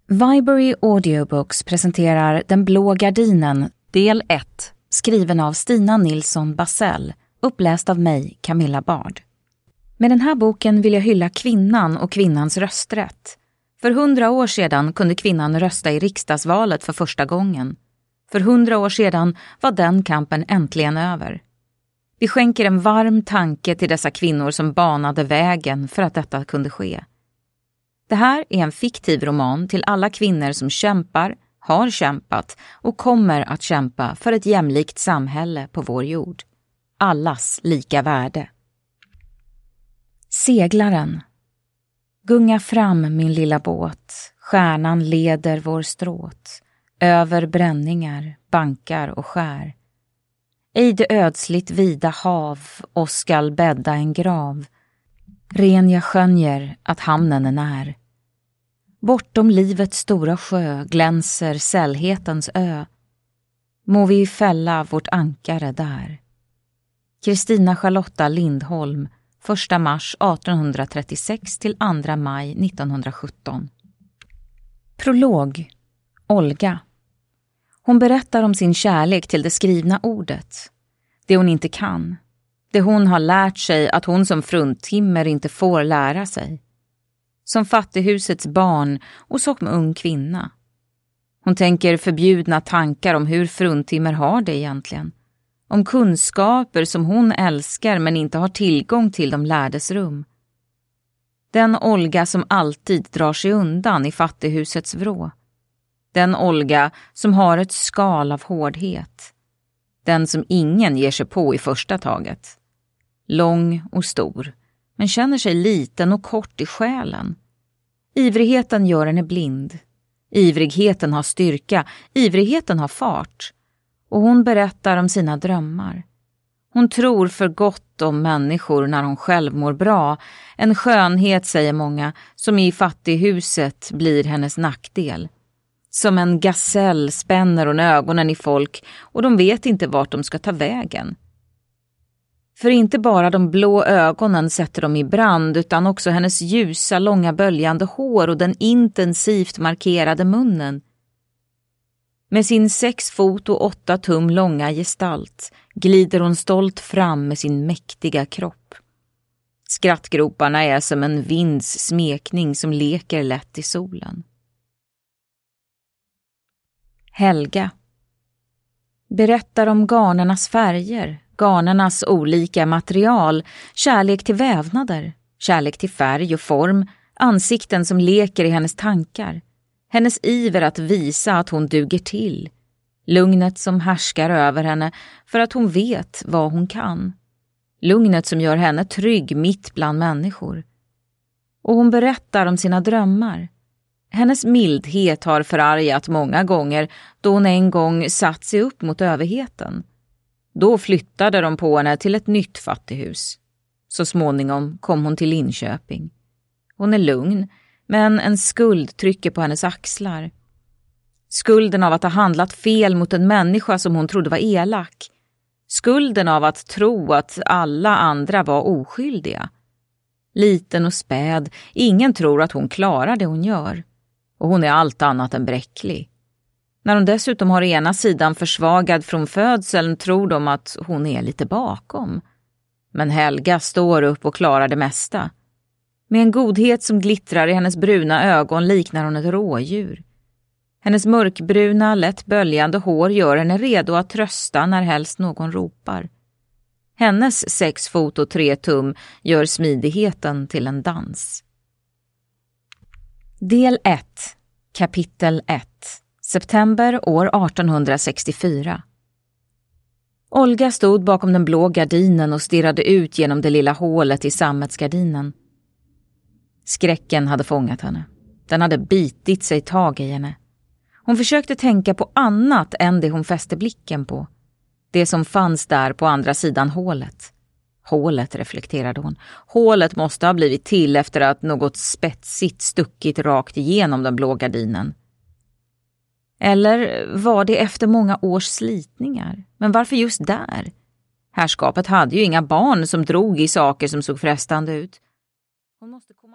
Viberry Audiobooks presenterar Den blå gardinen, del 1, skriven av Stina Nilsson Basell, uppläst av mig, Camilla Bard. Med den här boken vill jag hylla kvinnan och kvinnans rösträtt. För 100 år sedan kunde kvinnan rösta i riksdagsvalet för första gången. För 100 år sedan var den kampen äntligen över. Vi skänker en varm tanke till dessa kvinnor som banade vägen för att detta kunde ske. Det här är en fiktiv roman till alla kvinnor som kämpar, har kämpat och kommer att kämpa för ett jämlikt samhälle på vår jord. Allas lika värde. Seglaren. Gunga fram min lilla båt, stjärnan leder vår stråt, över bränningar, bankar och skär. I det ödsligt vida hav och skall bädda en grav, ren jag skönjer att hamnen är när. Bortom livets stora sjö glänser sällhetens ö, må vi fälla vårt ankare där. Kristina Charlotta Lindholm, 1 mars 1836 till 2 maj 1917. Prolog. Olga. Hon berättar om sin kärlek till det skrivna ordet. Det hon inte kan. Det hon har lärt sig att hon som fruntimmer inte får lära sig. Som fattighusets barn och som ung kvinna. Hon tänker förbjudna tankar om hur fruntimmer har det egentligen. Om kunskaper som hon älskar men inte har tillgång till de lärdes rum. Den Olga som alltid drar sig undan i fattighusets vrå. Den Olga som har ett skal av hårdhet. Den som ingen ger sig på i första taget. Lång och stor, men känner sig liten och kort i själen. Ivrigheten gör henne blind. Ivrigheten har styrka, ivrigheten har fart. Och hon berättar om sina drömmar. Hon tror för gott om människor när hon själv mår bra. En skönhet, säger många, som i fattighuset blir hennes nackdel. Som en gasell spänner hon ögonen i folk och de vet inte vart de ska ta vägen. För inte bara de blå ögonen sätter de i brand utan också hennes ljusa, långa böljande hår och den intensivt markerade munnen. Med sin 6 fot och 8 tum långa gestalt glider hon stolt fram med sin mäktiga kropp. Skrattgroparna är som en vinds smekning som leker lätt i solen. Helga. Berättar om garnernas färger, garnernas olika material, kärlek till vävnader, kärlek till färg och form, ansikten som leker i hennes tankar, hennes iver att visa att hon duger till, lugnet som härskar över henne för att hon vet vad hon kan, lugnet som gör henne trygg mitt bland människor. Och hon berättar om sina drömmar. Hennes mildhet har förargat många gånger då hon en gång satt sig upp mot överheten. Då flyttade de på henne till ett nytt fattighus. Så småningom kom hon till Linköping. Hon är lugn, men en skuld trycker på hennes axlar. Skulden av att ha handlat fel mot en människa som hon trodde var elak. Skulden av att tro att alla andra var oskyldiga. Liten och späd, ingen tror att hon klarar det hon gör. Och hon är allt annat än bräcklig. När hon dessutom har ena sidan försvagad från födseln tror de att hon är lite bakom. Men Helga står upp och klarar det mesta. Med en godhet som glittrar i hennes bruna ögon liknar hon ett rådjur. Hennes mörkbruna, lätt böljande hår gör henne redo att trösta när helst någon ropar. Hennes 6 fot och 3 tum gör smidigheten till en dans. Del 1, kapitel 1, september år 1864. Olga stod bakom den blå gardinen och stirrade ut genom det lilla hålet i sammetsgardinen. Skräcken hade fångat henne. Den hade bitit sig tag i henne. Hon försökte tänka på annat än det hon fäste blicken på. Det som fanns där på andra sidan hålet. Hålet, reflekterade hon. Hålet måste ha blivit till efter att något spetsigt stuckit rakt igenom den blå gardinen. Eller var det efter många års slitningar? Men varför just där? Härskapet hade ju inga barn som drog i saker som såg frestande ut. Hon måste komma